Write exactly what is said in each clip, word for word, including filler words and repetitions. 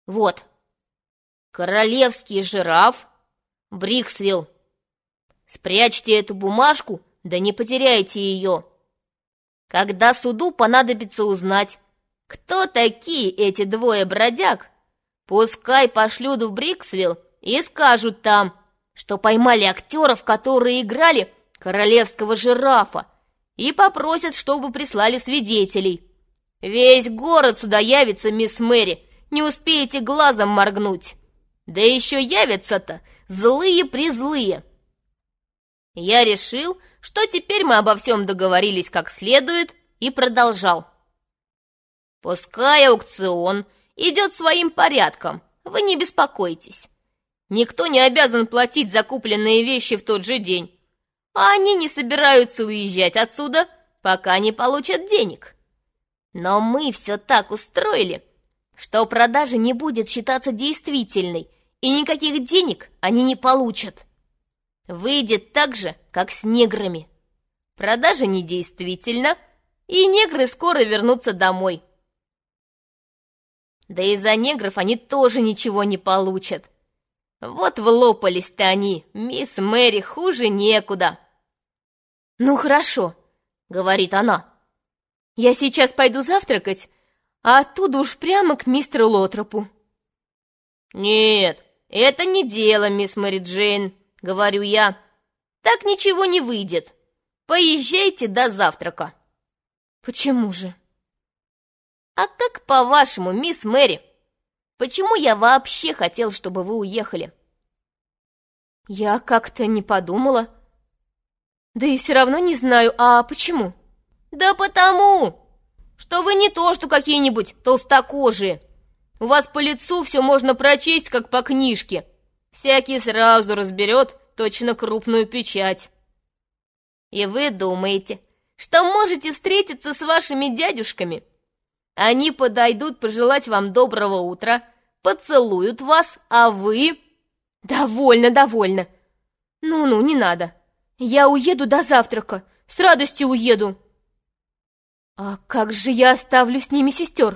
Вот. Королевский жираф, Бриксвилл. Спрячьте эту бумажку, да не потеряйте ее. Когда суду понадобится узнать, кто такие эти двое бродяг, пускай пошлют в Бриксвилл и скажут там, что поймали актеров, которые играли королевского жирафа, и попросят, чтобы прислали свидетелей. Весь город сюда явится, мисс Мэри, не успеете глазом моргнуть. Да еще явятся-то злые-призлые. Я решил, что теперь мы обо всем договорились как следует, и продолжал. Пускай аукцион идет своим порядком, вы не беспокойтесь. Никто не обязан платить за купленные вещи в тот же день, а они не собираются уезжать отсюда, пока не получат денег. Но мы все так устроили, что продажа не будет считаться действительной, и никаких денег они не получат. Выйдет так же, как с неграми. Продажа недействительна, и негры скоро вернутся домой. Да и за негров они тоже ничего не получат. Вот влопались-то они, мисс Мэри, хуже некуда. «Ну хорошо», — говорит она. «Я сейчас пойду завтракать, а оттуда уж прямо к мистеру Лотропу». «Нет, это не дело, мисс Мэри Джейн», — говорю я. «Так ничего не выйдет. Поезжайте до завтрака». «Почему же?» «А как по-вашему, мисс Мэри, почему я вообще хотел, чтобы вы уехали?» «Я как-то не подумала. Да и все равно не знаю, а почему?» «Да потому, что вы не то, что какие-нибудь толстокожие. У вас по лицу все можно прочесть, как по книжке. Всякий сразу разберет точно крупную печать. И вы думаете, что можете встретиться с вашими дядюшками? Они подойдут пожелать вам доброго утра, поцелуют вас, а вы...» «Довольно, довольно. Ну-ну, не надо. Я уеду до завтрака, с радостью уеду». «А как же я оставлю с ними сестер?»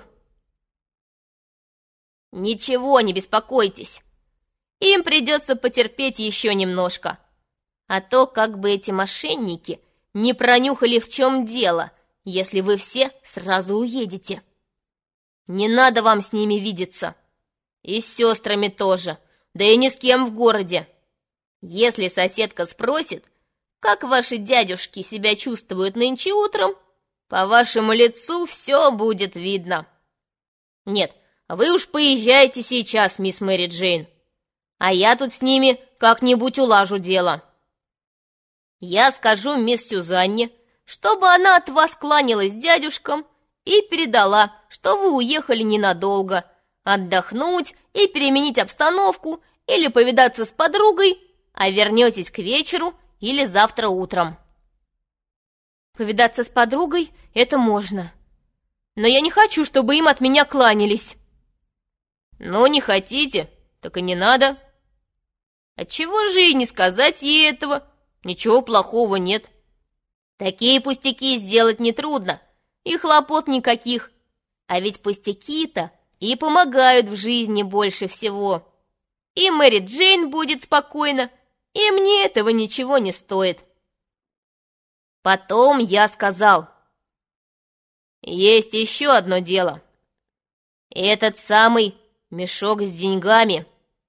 «Ничего, не беспокойтесь. Им придется потерпеть еще немножко. А то как бы эти мошенники не пронюхали, в чем дело, если вы все сразу уедете. Не надо вам с ними видеться. И с сестрами тоже, да и ни с кем в городе. Если соседка спросит, как ваши дядюшки себя чувствуют нынче утром, по вашему лицу все будет видно. Нет, вы уж поезжайте сейчас, мисс Мэри Джейн, а я тут с ними как-нибудь улажу дело. Я скажу мисс Сюзанне, чтобы она от вас кланялась дядюшкам и передала, что вы уехали ненадолго, отдохнуть и переменить обстановку или повидаться с подругой, а вернетесь к вечеру или завтра утром». «Повидаться с подругой — это можно. Но я не хочу, чтобы им от меня кланялись». «Ну, не хотите, так и не надо. Отчего же и не сказать ей этого? Ничего плохого нет. Такие пустяки сделать нетрудно, и хлопот никаких. А ведь пустяки-то и помогают в жизни больше всего. И Мэри Джейн будет спокойна, и мне этого ничего не стоит». Потом я сказал: «Есть еще одно дело. Этот самый мешок с деньгами».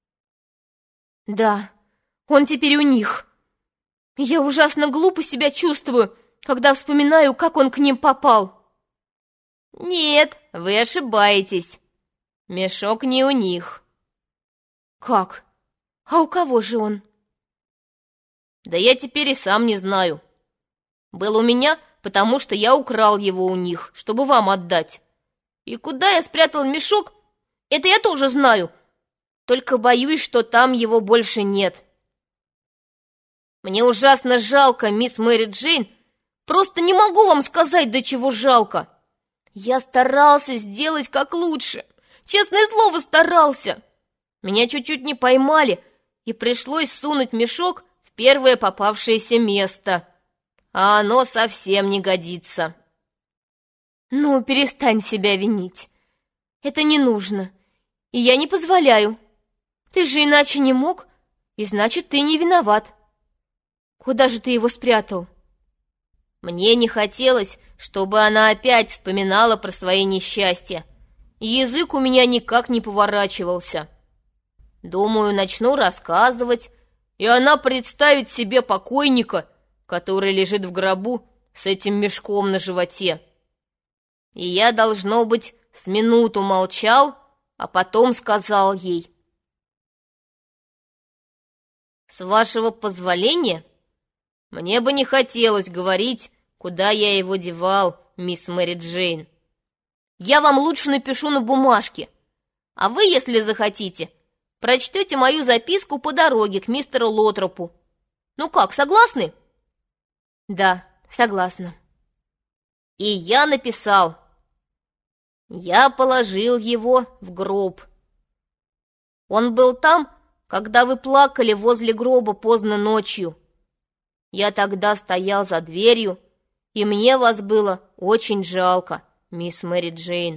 «Да, он теперь у них. Я ужасно глупо себя чувствую, когда вспоминаю, как он к ним попал». «Нет, вы ошибаетесь. Мешок не у них». «Как? А у кого же он?» «Да я теперь и сам не знаю. Был у меня, потому что я украл его у них, чтобы вам отдать. И куда я спрятал мешок, это я тоже знаю, только боюсь, что там его больше нет. Мне ужасно жалко, мисс Мэри Джейн, просто не могу вам сказать, до чего жалко. Я старался сделать как лучше, честное слово, старался. Меня чуть-чуть не поймали, и пришлось сунуть мешок в первое попавшееся место. А оно совсем не годится». «Ну, перестань себя винить. Это не нужно. и я не позволяю. Ты же иначе не мог, и значит, ты не виноват. Куда же ты его спрятал? Мне не хотелось, чтобы она опять вспоминала про свои несчастья. Язык у меня никак не поворачивался. Думаю, начну рассказывать, и она представит себе покойника, который лежит в гробу с этим мешком на животе. И я, должно быть, с минуту молчал, а потом сказал ей: «С вашего позволения, мне бы не хотелось говорить, куда я его девал, мисс Мэри Джейн. Я вам лучше напишу на бумажке, а вы, если захотите, прочтете мою записку по дороге к мистеру Лотропу. Ну как, согласны?» «Да, согласна». И я написал. Я положил его в гроб. Он был там, когда вы плакали возле гроба поздно ночью. Я тогда стоял за дверью, и мне вас было очень жалко, мисс Мэри Джейн.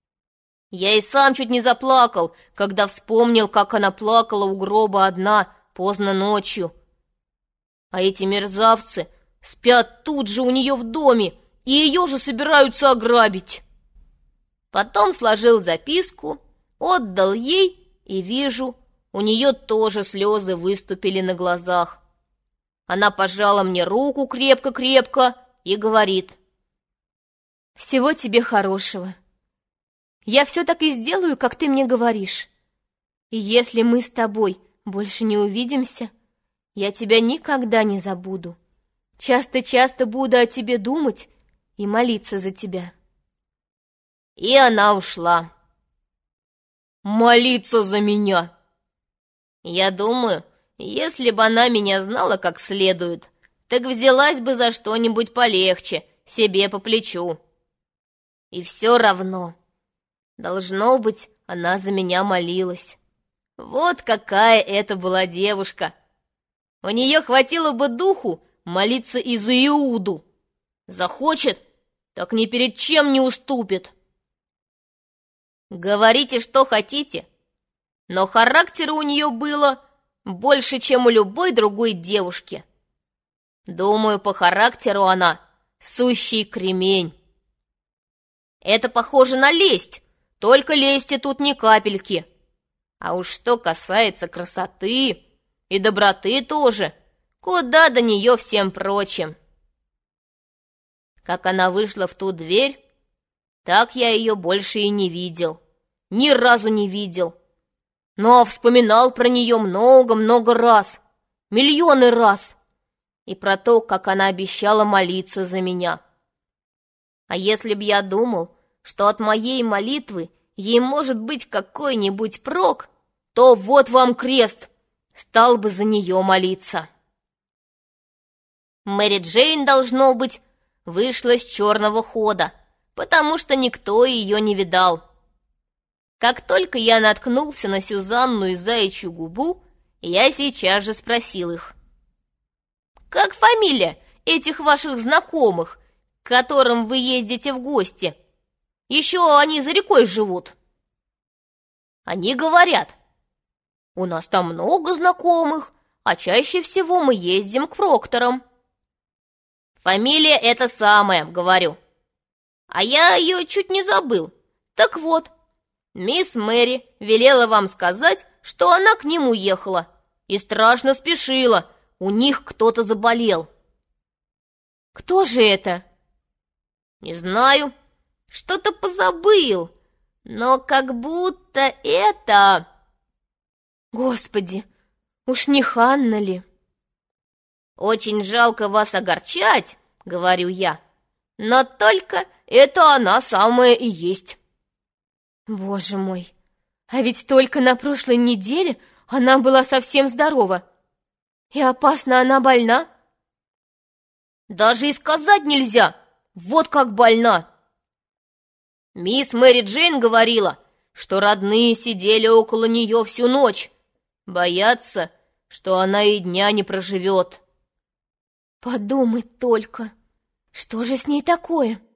Я и сам чуть не заплакал, когда вспомнил, как она плакала у гроба одна поздно ночью. А эти мерзавцы спят тут же у нее в доме, и ее же собираются ограбить. Потом сложил записку, отдал ей, и вижу, у нее тоже слезы выступили на глазах. Она пожала мне руку крепко-крепко и говорит: «Всего тебе хорошего. Я все так и сделаю, как ты мне говоришь. И если мы с тобой больше не увидимся, я тебя никогда не забуду. Часто-часто буду о тебе думать и молиться за тебя». И она ушла. Молиться за меня! Я думаю, если бы она меня знала как следует, так взялась бы за что-нибудь полегче, себе по плечу. И все равно, должно быть, она за меня молилась. Вот какая это была девушка! У нее хватило бы духу молиться и за Иуду. Захочет, так ни перед чем не уступит. Говорите, что хотите, но характера у нее было больше, чем у любой другой девушки. Думаю, по характеру она сущий кремень. Это похоже на лесть, только лести тут ни капельки. А уж что касается красоты и доброты тоже, куда до нее всем прочим. Как она вышла в ту дверь, так я ее больше и не видел, ни разу не видел. Но вспоминал про нее много-много раз, миллионы раз, и про то, как она обещала молиться за меня. А если б я думал, что от моей молитвы ей может быть какой-нибудь прок, то вот вам крест, стал бы за нее молиться. Мэри Джейн, должно быть, вышла с черного хода, потому что никто ее не видал. Как только я наткнулся на Сюзанну и Заячью губу, я сейчас же спросил их: «Как фамилия этих ваших знакомых, к которым вы ездите в гости? Еще они за рекой живут». Они говорят: «У нас там много знакомых, а чаще всего мы ездим к Прокторам». «Фамилия эта самая, — говорю. А я ее чуть не забыл. Так вот, мисс Мэри велела вам сказать, что она к ним уехала и страшно спешила, у них кто-то заболел». «Кто же это?» «Не знаю, что-то позабыл, но как будто это...» «Господи, уж не Ханна ли?» «Очень жалко вас огорчать, — говорю я, — но только это она самая и есть». «Боже мой, а ведь только на прошлой неделе она была совсем здорова. И опасно она больна?» «Даже и сказать нельзя, вот как больна. Мисс Мэри Джейн говорила, что родные сидели около нее всю ночь, боятся, что она и дня не проживет». «Подумать только, что же с ней такое?»